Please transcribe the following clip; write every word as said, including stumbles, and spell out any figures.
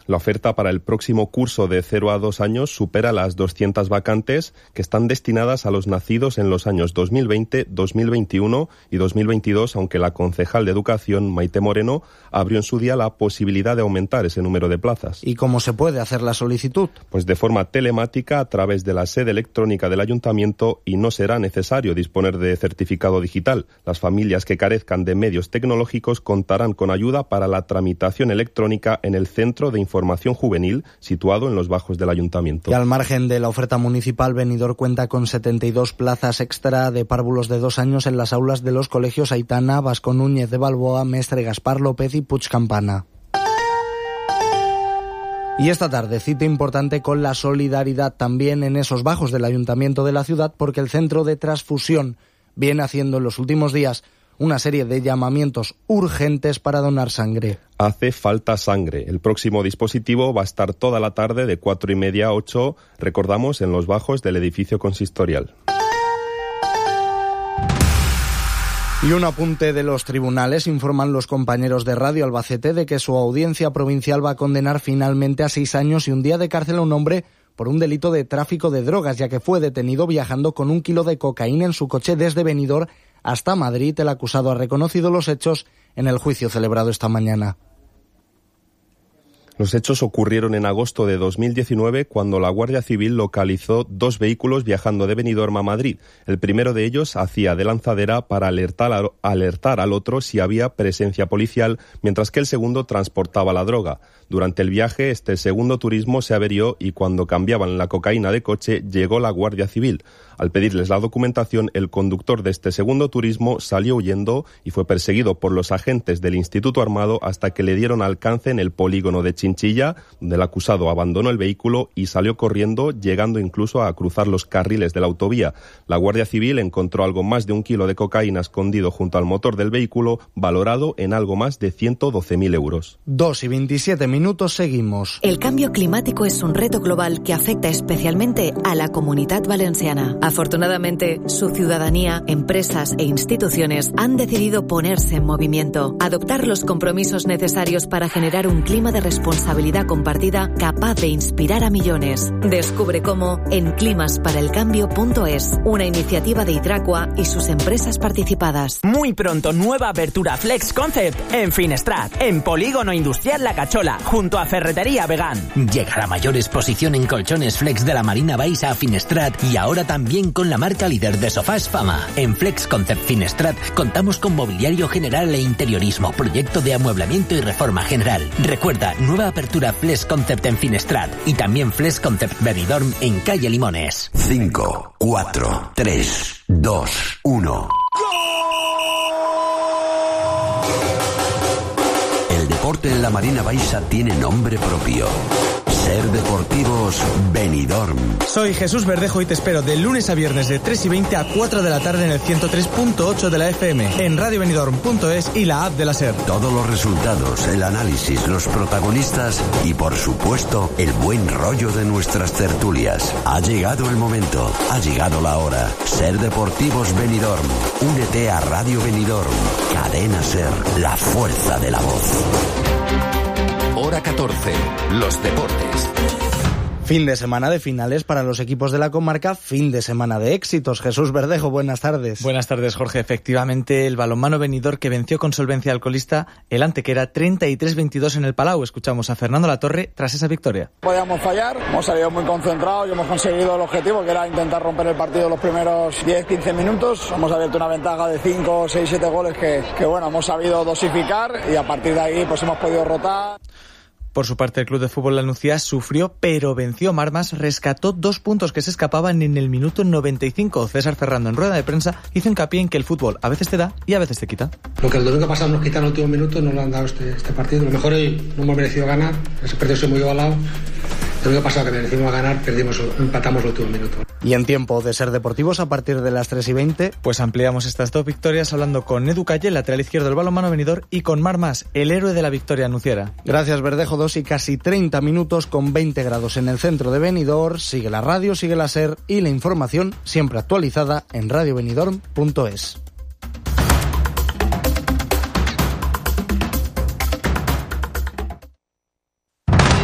La oferta para el próximo curso de cero a dos años supera las doscientas vacantes que están destinadas a los nacidos en los años dos mil veinte, dos mil veintiuno y dos mil veintidós, aunque la concejal de Educación, Maite Moreno, abrió en su día la posibilidad de aumentar ese número de plazas. ¿Y cómo se puede hacer la solicitud? Pues de forma telemática a través de la sede electrónica del ayuntamiento, y no será necesario disponer de certificado digital. Las familias que carezcan de medios tecnológicos contarán con ayuda para la tramitación electrónica en el Centro de Información Juvenil, situado en los bajos del ayuntamiento. Y al margen de la oferta municipal, Benidorm cuenta con setenta y dos plazas extra de párvulos de dos años en las aulas de los colegios Aitana, Vasco Núñez de Balboa, Mestre Gaspar López y Puig Campana. Y esta tarde, cita importante con la solidaridad también en esos bajos del ayuntamiento de la ciudad, porque el Centro de Transfusión viene haciendo en los últimos días una serie de llamamientos urgentes para donar sangre. Hace falta sangre. El próximo dispositivo va a estar toda la tarde de cuatro y media a ocho, recordamos, en los bajos del edificio consistorial. Y un apunte de los tribunales: informan los compañeros de Radio Albacete de que su audiencia provincial va a condenar finalmente a seis años y un día de cárcel a un hombre por un delito de tráfico de drogas, ya que fue detenido viajando con un kilo de cocaína en su coche desde Benidorm hasta Madrid. El acusado ha reconocido los hechos en el juicio celebrado esta mañana. Los hechos ocurrieron en agosto de dos mil diecinueve, cuando la Guardia Civil localizó dos vehículos viajando de Benidorm a Madrid. El primero de ellos hacía de lanzadera para alertar, a, alertar al otro si había presencia policial, mientras que el segundo transportaba la droga. Durante el viaje, este segundo turismo se averió y cuando cambiaban la cocaína de coche llegó la Guardia Civil. Al pedirles la documentación, el conductor de este segundo turismo salió huyendo y fue perseguido por los agentes del Instituto Armado hasta que le dieron alcance en el polígono de Chinchilla, donde el acusado abandonó el vehículo y salió corriendo, llegando incluso a cruzar los carriles de la autovía. La Guardia Civil encontró algo más de un kilo de cocaína escondido junto al motor del vehículo, valorado en algo más de ciento doce mil euros. Dos y veintisiete minutos, seguimos. El cambio climático es un reto global que afecta especialmente a la Comunitat Valenciana. Afortunadamente, su ciudadanía, empresas e instituciones han decidido ponerse en movimiento, adoptar los compromisos necesarios para generar un clima de responsabilidad compartida capaz de inspirar a millones. Descubre cómo en climas para el cambio punto es, una iniciativa de Hidracua y sus empresas participadas. Muy pronto, nueva apertura Flex Concept en Finestrat, en Polígono Industrial La Cachola, junto a Ferretería Vegan. Llega la mayor exposición en colchones Flex de la Marina Baixa a Finestrat, y ahora también con la marca líder de sofás Fama. En Flex Concept Finestrat contamos con mobiliario general e interiorismo, proyecto de amueblamiento y reforma general. Recuerda, nueva apertura Flex Concept en Finestrat y también Flex Concept Benidorm en calle Limones. cinco, cuatro, tres, dos, uno. El deporte en la Marina Baixa tiene nombre propio. Ser Deportivos Benidorm. Soy Jesús Verdejo y te espero de lunes a viernes de tres y veinte a cuatro de la tarde en el ciento tres punto ocho de la F M, en radio benidorm punto es y la app de la SER. Todos los resultados, el análisis, los protagonistas y, por supuesto, el buen rollo de nuestras tertulias. Ha llegado el momento, ha llegado la hora. Ser Deportivos Benidorm. Únete a Radio Benidorm. Cadena SER, la fuerza de la voz. Hora catorce. Los deportes. Fin de semana de finales para los equipos de la comarca, fin de semana de éxitos. Jesús Verdejo, buenas tardes. Buenas tardes, Jorge. Efectivamente, el balonmano Benidorm, que venció con solvencia al colista el Antequera treinta y tres veintidós en el Palau. Escuchamos a Fernando Latorre tras esa victoria. Podíamos fallar, hemos salido muy concentrados y hemos conseguido el objetivo, que era intentar romper el partido los primeros diez quince minutos. Hemos abierto una ventaja de cinco, seis, siete goles que, que bueno, hemos sabido dosificar, y a partir de ahí pues hemos podido rotar. Por su parte, el Club de Fútbol La Nucía sufrió, pero venció. Marmas rescató dos puntos que se escapaban en el minuto noventa y cinco. César Ferrando, en rueda de prensa, hizo hincapié en que el fútbol a veces te da y a veces te quita. Lo que el domingo pasado nos quita en el último minuto no lo han dado este, este partido. A lo mejor hoy no hemos merecido ganar, ese partido es muy igualado. El domingo pasado que merecimos ganar, perdimos, empatamos el último minuto. Y en tiempo de Ser Deportivos, a partir de las tres y veinte... Pues ampliamos estas dos victorias hablando con Edu Calle, lateral izquierdo del balonmano Benidorm, y con Marc Mas, el héroe de la victoria anunciera. Gracias, Verdejo. Dos y casi treinta minutos con veinte grados en el centro de Benidorm. Sigue la radio, sigue la SER y la información siempre actualizada en radio benidorm punto es.